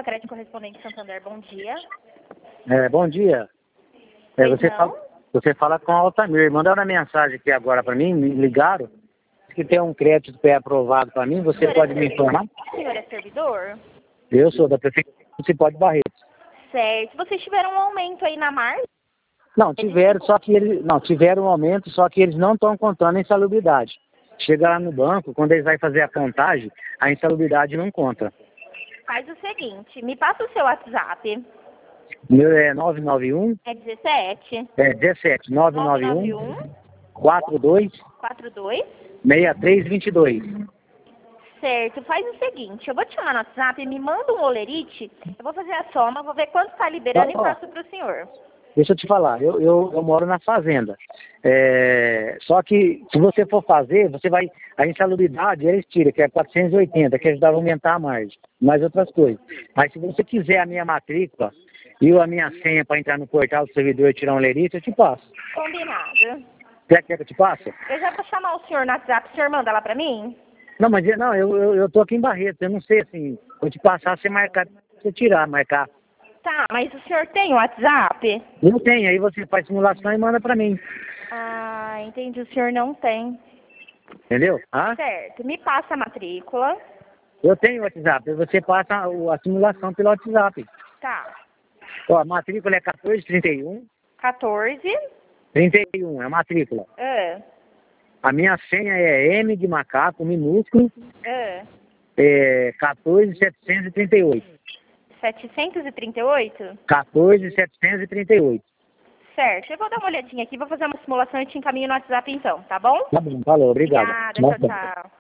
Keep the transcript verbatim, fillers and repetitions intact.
Fala, Crédito Correspondente Santander, bom dia. É, bom dia. É, você, não? fala, você fala com a Altamir. Mandaram uma mensagem aqui agora para mim, me ligaram. Diz que tem um crédito pré-aprovado para mim. Você Senhor pode é me informar? O senhor é servidor? Eu sou da Prefeitura Municipal de Barretos. Certo. Vocês tiveram um aumento aí na margem? Não, tiveram, só que eles. Não, tiveram um aumento, só que eles não estão contando a insalubridade. Chega lá no banco, quando eles vão fazer a contagem, a insalubridade não conta. Faz o seguinte, me passa o seu WhatsApp. Meu é nove nove um. É dezessete? É dezessete, nove nove um, quatro dois, quatro dois? seis três dois dois. Certo, faz o seguinte, eu vou te chamar no WhatsApp, me manda um olerite, eu vou fazer a soma, vou ver quanto está liberando e Ó, ó. passo para o senhor. Deixa eu te falar, eu, eu, eu moro na fazenda. É, só que se você for fazer, você vai. A insalubridade eles tiram, que é quatrocentos e oitenta, que ajudava a aumentar a margem, mais outras coisas. Mas se você quiser a minha matrícula e a minha senha para entrar no portal do servidor e tirar um lerite, eu te passo. Combinado. Você quer que eu te passe? Eu já vou chamar o senhor no WhatsApp, o senhor manda lá para mim? Não, mas eu- não, eu, eu, eu tô aqui em Barretos, eu não sei assim. Vou te passar, você marcar, você tirar, marcar. Tá, mas o senhor tem o WhatsApp? Não tem, aí você faz simulação e manda para mim. Ah, entendi, o senhor não tem. Entendeu? Ah? Certo, me passa a matrícula. Eu tenho WhatsApp, você passa o- a simulação pelo WhatsApp. Tá, Ó, a matrícula é quatorze trinta e um. quatorze. trinta e um, é a matrícula. Ah, A minha senha é M de macaco, minúsculo, ah. é quatorze setecentos e trinta e oito. setecentos e trinta e oito? quatorze setecentos e trinta e oito. Certo, eu vou dar uma olhadinha aqui, vou fazer uma simulação e te encaminho no WhatsApp então, tá bom? Tá bom, falou, obrigado. Obrigada, tchau, tchau.